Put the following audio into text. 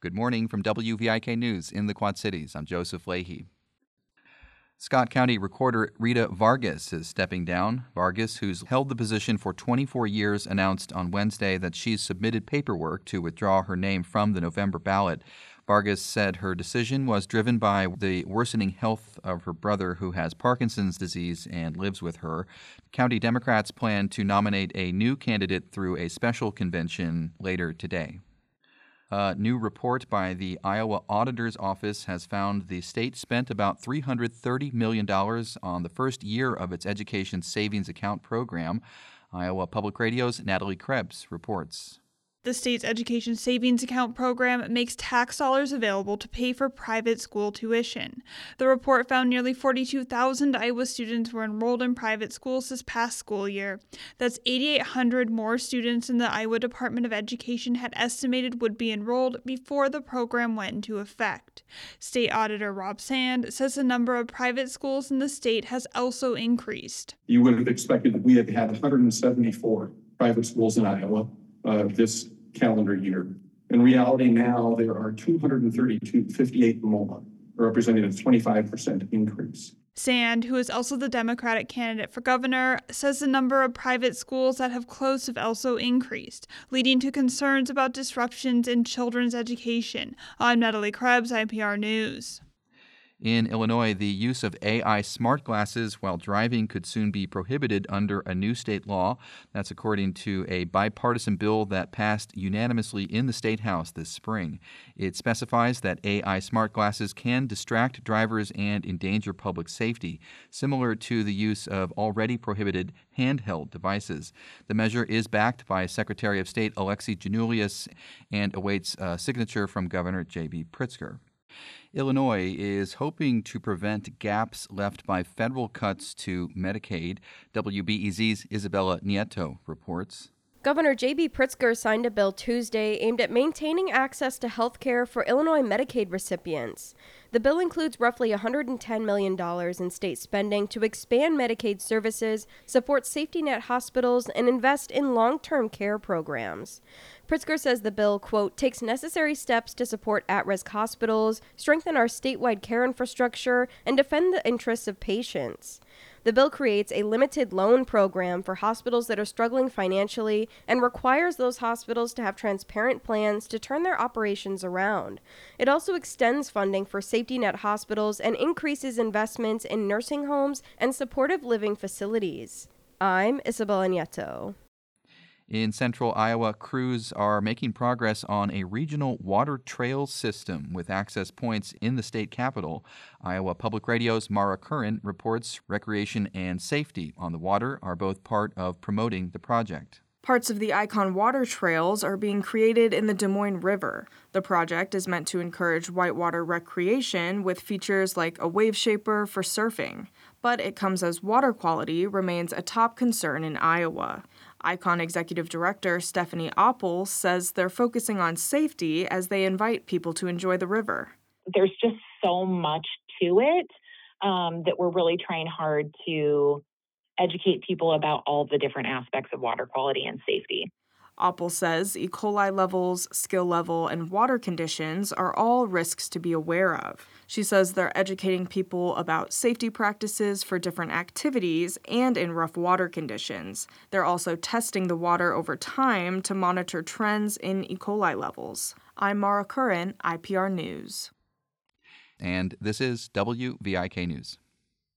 Good morning from WVIK News in the Quad Cities. I'm Joseph Leahy. Scott County Recorder Rita Vargas is stepping down. Vargas, who's held the position for 24 years, announced on Wednesday that she's submitted paperwork to withdraw her name from the November ballot. Vargas said her decision was driven by the worsening health of her brother, who has Parkinson's disease and lives with her. County Democrats plan to nominate a new candidate through a special convention later today. A new report by the Iowa Auditor's Office has found the state spent about $330 million on the first year of its Education Savings Account program. Iowa Public Radio's Natalie Krebs reports. The state's Education Savings Account program makes tax dollars available to pay for private school tuition. The report found nearly 42,000 Iowa students were enrolled in private schools this past school year. That's 8,800 more students than the Iowa Department of Education had estimated would be enrolled before the program went into effect. State Auditor Rob Sand says the number of private schools in the state has also increased. You would have expected that we had had 174 private schools in Iowa this calendar year. In reality, now there are 232, 58 more, representing a 25% increase. Sand, who is also the Democratic candidate for governor, says the number of private schools that have closed have also increased, leading to concerns about disruptions in children's education. I'm Natalie Krebs, IPR News. In Illinois, the use of AI smart glasses while driving could soon be prohibited under a new state law. That's according to a bipartisan bill that passed unanimously in the State House this spring. It specifies that AI smart glasses can distract drivers and endanger public safety, similar to the use of already prohibited handheld devices. The measure is backed by Secretary of State Alexi Giannoulias and awaits a signature from Governor J.B. Pritzker. Illinois is hoping to prevent gaps left by federal cuts to Medicaid. WBEZ's Isabella Nieto reports. Governor J.B. Pritzker signed a bill Tuesday aimed at maintaining access to health care for Illinois Medicaid recipients. The bill includes roughly $110 million in state spending to expand Medicaid services, support safety net hospitals, and invest in long-term care programs. Pritzker says the bill, quote, takes necessary steps to support at-risk hospitals, strengthen our statewide care infrastructure, and defend the interests of patients. The bill creates a limited loan program for hospitals that are struggling financially and requires those hospitals to have transparent plans to turn their operations around. It also extends funding for safety net hospitals and increases investments in nursing homes and supportive living facilities. I'm Isabella Nieto. In central Iowa, crews are making progress on a regional water trail system with access points in the state capital. Iowa Public Radio's Mara Curran reports recreation and safety on the water are both part of promoting the project. Parts of the Icon water trails are being created in the Des Moines River. The project is meant to encourage whitewater recreation with features like a wave shaper for surfing. But it comes as water quality remains a top concern in Iowa. Icon Executive Director Stephanie Oppel says they're focusing on safety as they invite people to enjoy the river. There's just so much to it that we're really trying hard to educate people about all the different aspects of water quality and safety. Oppel says E. coli levels, skill level, and water conditions are all risks to be aware of. She says they're educating people about safety practices for different activities and in rough water conditions. They're also testing the water over time to monitor trends in E. coli levels. I'm Mara Curran, IPR News. And this is WVIK News.